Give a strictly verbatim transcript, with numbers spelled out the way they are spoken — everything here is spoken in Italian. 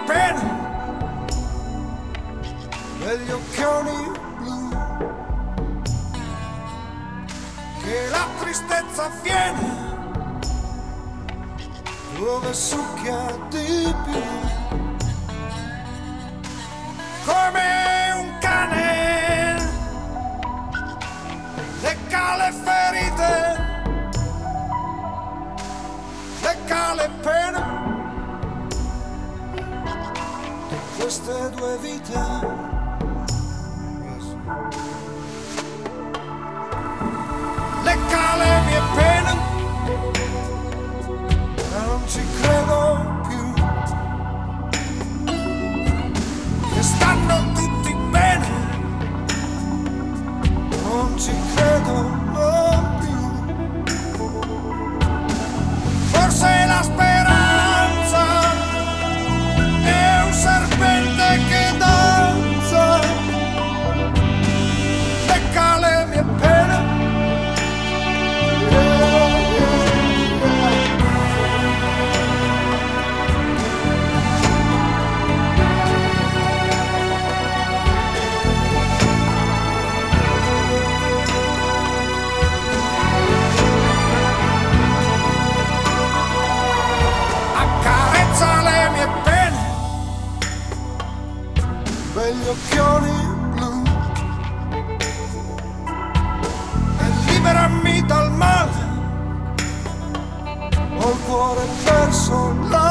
pene, negli occhioni blu, che la tristezza viene dove succhia di più, come un cane lecca le ferite, lecca le pene di queste due vite. Lecca le mie pene, non ci credo più, che stanno tutti bene, non ci credo non più. Forse la speranza è un serpente che danza, lecca le mie pene. Begli occhioni blu e liberami dal male, ho il cuore perso là.